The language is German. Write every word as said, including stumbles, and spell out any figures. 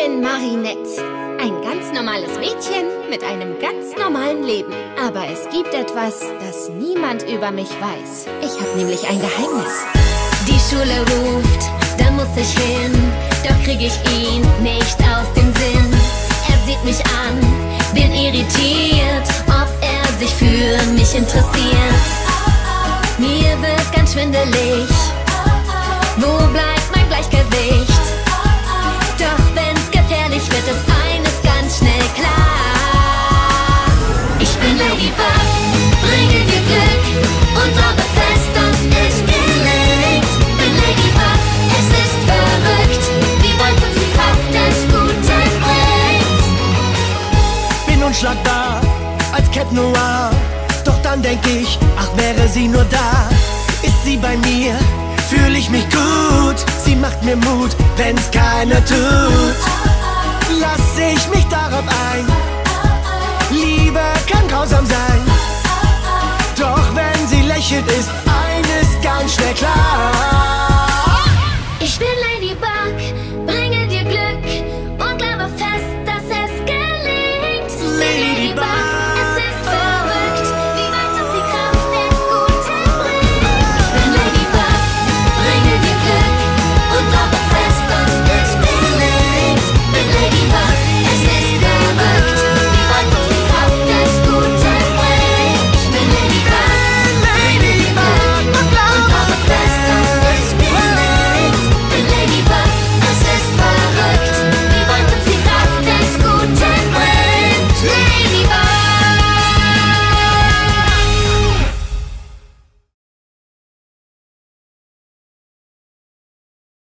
bin Marinette. Ein ganz normales Mädchen mit einem ganz normalen Leben. Aber es gibt etwas, das niemand über mich weiß. Ich habe nämlich ein Geheimnis. Die Schule ruft, da muss ich hin. Doch krieg ich ihn nicht aus dem Sinn. Er sieht mich an, bin irritiert, ob er sich für mich interessiert. Mir wird ganz schwindelig. Wo bleibt mein Gleichgewicht? Doch wenn's gefährlich wird, ist eines ganz schnell klar. Ich bin Ladybug, bringe dir Glück und glaube fest, dass es gelingt. Bin Ladybug, es ist verrückt, wie weit uns die Kraft des Guten bringt. Bin unschlagbar als Cat Noir, doch dann denk ich, ach wäre sie nur da. Ist sie bei mir, fühl ich mich gut. Sie macht mir Mut, wenn's keiner tut. Lass ich mich darauf ein. Liebe kann grausam sein. Doch wenn sie lächelt, ist eines ganz schnell klar.